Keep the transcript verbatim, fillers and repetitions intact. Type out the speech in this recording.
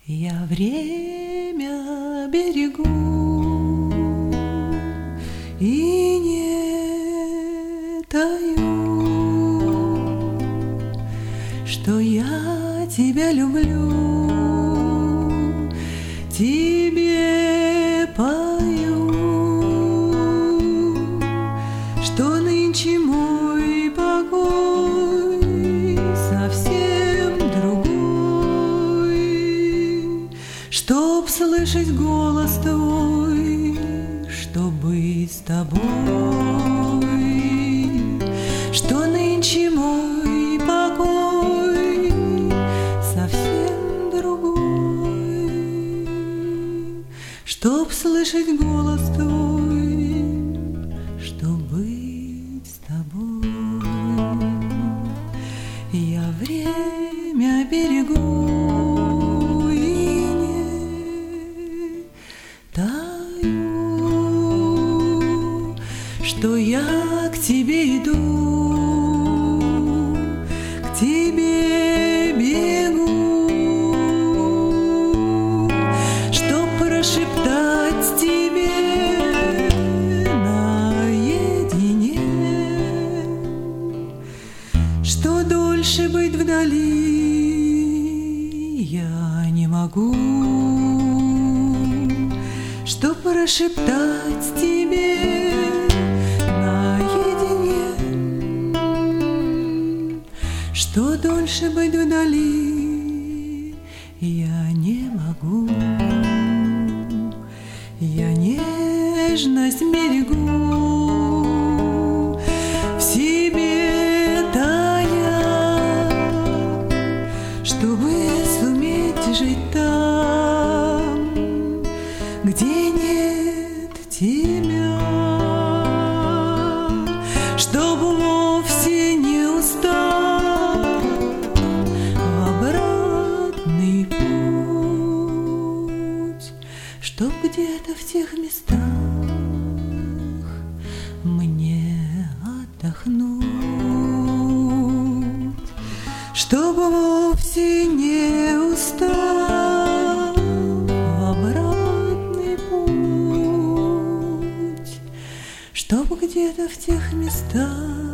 Я время берегу и не таю, что я тебя люблю, тебе пою, что нынче мой покой совсем другой, чтоб слышать голос твой, чтоб быть с тобой, что нынче мой покой совсем другой, чтоб слышать голос твой, чтоб быть с тобой. Я время берегу и не таю, что я к тебе иду, к тебе бегу, чтоб прошептать тебе наедине, что дольше быть вдали я не могу, что прошептать тебе наедине, что дольше быть вдали я не могу. Я нежность берегу в себе тая, чтобы суметь жить там, где нет тебя, чтобы вовсе не устать в обратный путь, чтоб где-то в тех местах мне отдохнуть, чтобы вовсе не устать в обратный путь, чтоб где-то в тех местах